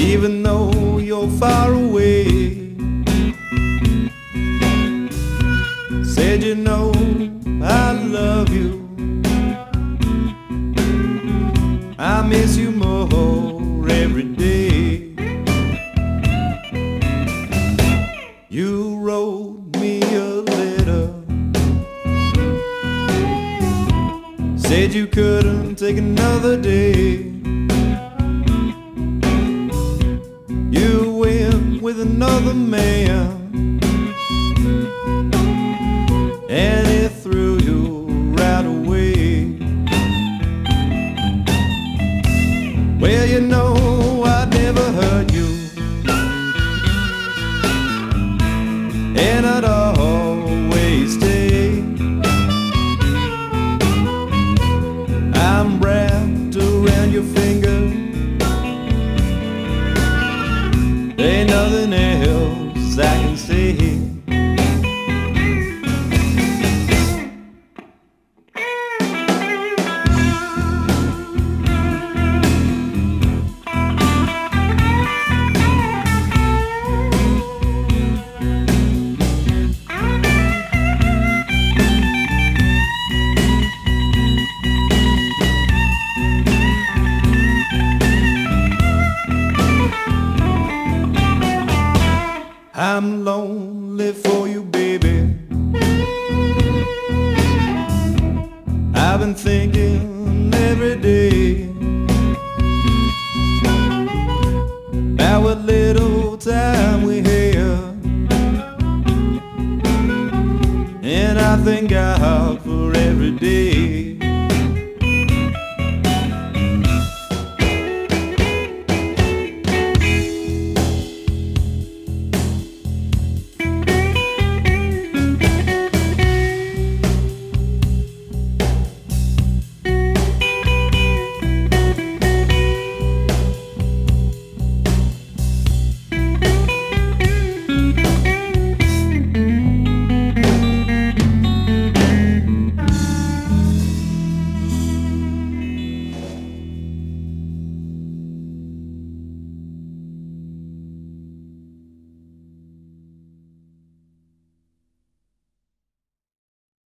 even though you're far away. Said you know I love you, I miss you more every day. You wrote me a letter, said you couldn't take another day. You went with another man, and it threw you right away. Well, you know I'd never hurt you, and I'd always stay. I'm wrapped around your finger, ain't nothing else I can say. I'm lonely for you, baby. I've been thinking every day about what little time we have, and I think I'll